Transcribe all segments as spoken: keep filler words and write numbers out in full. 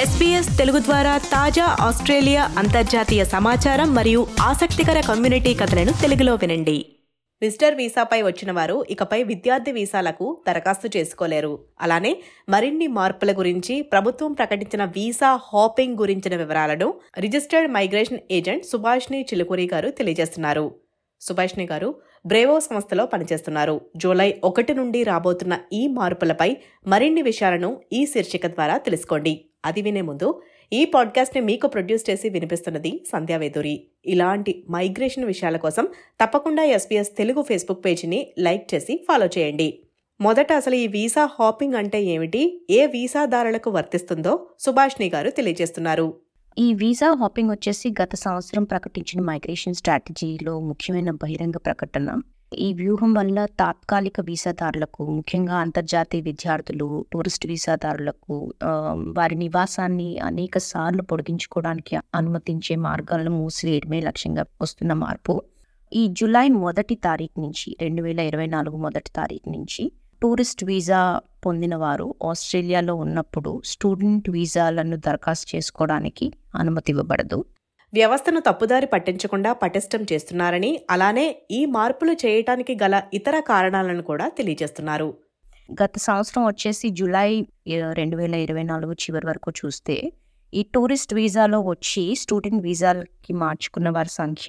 SBS Telugu ద్వారా తాజా Australia అంతర్జాతీయ సమాచారం మరియు ఆసక్తికర కమ్యూనిటీ కథలను తెలుగులో వినండి. విజిటర్ వీసాపై వచ్చిన వారు ఇకపై విద్యార్థి వీసాలకు దరఖాస్తు చేసుకోలేరు. అలానే మరిన్ని మార్పుల గురించి ప్రభుత్వం ప్రకటించిన వీసా హాపింగ్ గురించిన వివరాలను registered migration agent Subhashini Chilukuri గారు తెలియజేస్తున్నారు. సుభాష్ని గారు బ్రేవో సంస్థలో పనిచేస్తున్నారు. జూలై ఒకటి నుండి రాబోతున్న ఈ మార్పులపై మరిన్ని విషయాలను ఈ శీర్షిక ద్వారా తెలుసుకోండి. అది వినే ముందు ఈ పాడ్కాస్ట్ ని మీకు ప్రొడ్యూస్ చేసి వినిపిస్తున్నది సంధ్యావేదూరి. ఇలాంటి మైగ్రేషన్ విషయాల కోసం తప్పకుండా ఎస్బీఎస్ తెలుగు ఫేస్బుక్ పేజీని లైక్ చేసి ఫాలో చేయండి. మొదట అసలు ఈ వీసా హాపింగ్ అంటే ఏమిటి, ఏ వీసాదారులకు వర్తిస్తుందో సుభాష్ని గారు తెలియజేస్తున్నారు. ఈ వీసా హాపింగ్ వచ్చేసి గత సంవత్సరం ప్రకటించిన మైగ్రేషన్ స్ట్రాటజీలో ముఖ్యమైన బహిరంగ ప్రకటన. ఈ వ్యూహం వల్ల తాత్కాలిక వీసాదారులకు, ముఖ్యంగా అంతర్జాతీయ విద్యార్థులు, టూరిస్ట్ వీసాదారులకు వారి నివాసాన్ని అనేక సార్లు పొడిగించుకోవడానికి అనుమతించే మార్గాలను మూసివేయడమే లక్ష్యంగా వస్తున్న మార్పు. ఈ జూలై మొదటి తారీఖు నుంచి రెండు వేల ఇరవై నాలుగు మొదటి తారీఖు నుంచి టూరిస్ట్ వీసా పొందిన వారు ఆస్ట్రేలియాలో ఉన్నప్పుడు స్టూడెంట్ వీసాలను దరఖాస్తు చేసుకోవడానికి అనుమతి ఇవ్వబడదు. వ్యవస్థను తప్పుదారి పట్టించకుండా పటిష్టం చేస్తున్నారని, అలానే ఈ మార్పులు చేయటానికి గల ఇతర కారణాలను కూడా తెలియజేస్తున్నారు. గత సంవత్సరం వచ్చేసి జూలై రెండు వేల ఇరవై నాలుగు చివరి వరకు చూస్తే ఈ టూరిస్ట్ వీసాలో వచ్చి స్టూడెంట్ వీసాలకి మార్చుకున్న వారి సంఖ్య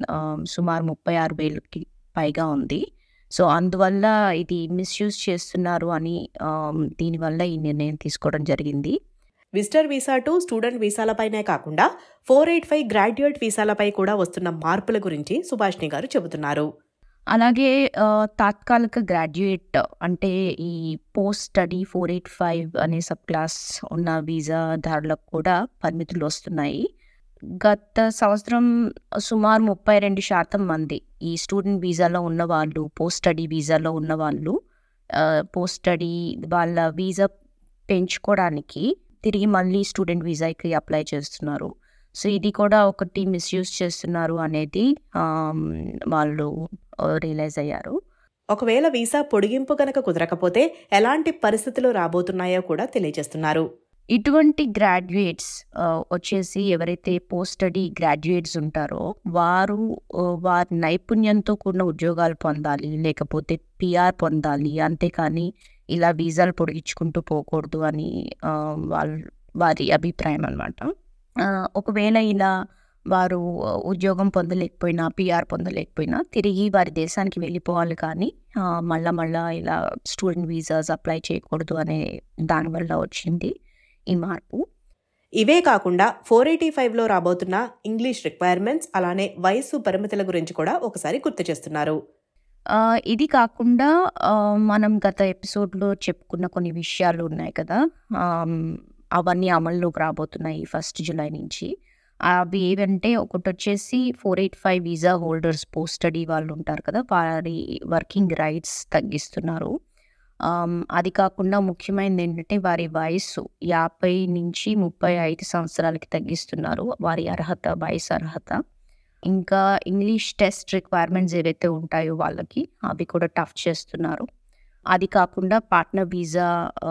సుమారు ముప్పై ఆరు వేలకి పైగా ఉంది. సో అందువల్ల ఇది మిస్యూజ్ చేస్తున్నారు అని దీనివల్ల ఈ నిర్ణయం తీసుకోవడం జరిగింది. విజిటర్ వీసా టు స్టూడెంట్ వీసాలపైనే కాకుండా ఫోర్ ఎయిట్ ఫైవ్ గ్రాడ్యుయేట్ వీసాలపై కూడా వస్తున్న మార్పుల గురించి సుభాష్ని గారు చెబుతున్నారు. అలాగే తాత్కాలిక గ్రాడ్యుయేట్ అంటే ఈ post study four eight five అనే సబ్ క్లాస్ ఉన్న వీసాదారులకు కూడా పరిమితులు వస్తున్నాయి. గత సంవత్సరం సుమారు ముప్పై రెండు శాతం మంది ఈ స్టూడెంట్ వీసాలో ఉన్న వాళ్ళు, పోస్ట్ స్టడీ వీసాలో ఉన్న వాళ్ళు పోస్ట్ స్టడీ వాళ్ళ వీసా పెంచుకోవడానికి తిరిగి మళ్ళీ స్టూడెంట్ వీసాకి అప్లై చేస్తున్నారు. సో ఇది కూడా ఒకటి మిస్యూజ్ చేస్తున్నారు అనేది వాళ్ళు రియలైజ్ అయ్యారు. ఒకవేళ వీసా పొడిగింపు కనుక కుదరకపోతే ఎలాంటి పరిస్థితులు రాబోతున్నాయో కూడా తెలియజేస్తున్నారు. ఇటువంటి గ్రాడ్యుయేట్స్ వచ్చేసి ఎవరైతే పోస్ట్ స్టడీ గ్రాడ్యుయేట్స్ ఉంటారో వారు వారి నైపుణ్యంతో కూడిన ఉద్యోగాలు పొందాలి, లేకపోతే పిఆర్ పొందాలి, అంతేకాని ఇలా వీసాలు పొడిగించుకుంటూ పోకూడదు అని వాళ్ళ వారి అభిప్రాయం అన్నమాట. ఒకవేళ ఇలా వారు ఉద్యోగం పొందలేకపోయినా, పిఆర్ పొందలేకపోయినా తిరిగి వారి దేశానికి వెళ్ళిపోవాలి, కానీ మళ్ళా మళ్ళా ఇలా స్టూడెంట్ వీసాస్ అప్లై చేయకూడదు అనే దానివల్ల వచ్చింది ఈ మార్పు. ఇవే కాకుండా ఫోర్ ఎయిటీ ఫైవ్ లో రాబోతున్న ఇంగ్లీష్ రిక్వైర్మెంట్స్, అలానే వయసు పరిమితుల గురించి కూడా ఒకసారి గుర్తు చేస్తున్నారు. ఇది కాకుండా మనం గత ఎపిసోడ్లో చెప్పుకున్న కొన్ని విషయాలు ఉన్నాయి కదా, అవన్నీ అమల్లోకి రాబోతున్నాయి ఫస్ట్ జూలై నుంచి. అవి ఏవంటే, ఒకటి వచ్చేసి four eight five visa holders, post study వాళ్ళు ఉంటారు కదా, వారి వర్కింగ్ రైట్స్ తగ్గిస్తున్నారు. అది కాకుండా ముఖ్యమైనది ఏంటంటే వారి వయసు యాభై నుంచి ముప్పై ఐదు సంవత్సరాలకి తగ్గిస్తున్నారు వారి అర్హత, వయసు అర్హత. ఇంకా ఇంగ్లీష్ టెస్ట్ రిక్వైర్మెంట్స్ ఏవైతే ఉంటాయో వాళ్ళకి అవి కూడా టఫ్ చేస్తున్నారు. అది కాకుండా పార్ట్నర్ వీసా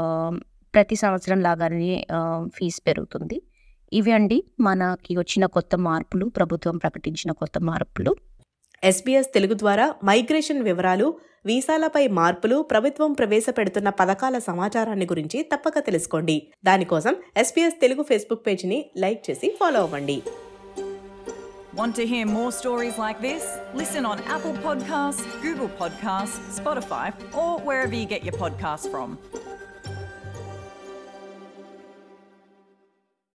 ప్రతి సంవత్సరం లాగానే ఫీజు పెరుగుతుంది. ఇవి అండి మనకి వచ్చిన కొత్త మార్పులు, ప్రభుత్వం ప్రకటించిన కొత్త మార్పులు. ఎస్బీఎస్ తెలుగు ద్వారా మైగ్రేషన్ వివరాలు, వీసాలపై మార్పులు, ప్రభుత్వం ప్రవేశపెడుతున్న పథకాల సమాచారాన్ని గురించి తప్పక తెలుసుకోండి. దానికోసం ఎస్బీఎస్ తెలుగు ఫేస్బుక్ పేజీని లైక్ చేసి ఫాలో అవ్వండి. Want to hear more stories like this? Listen on Apple Podcasts, Google Podcasts, Spotify, or wherever you get your podcasts from.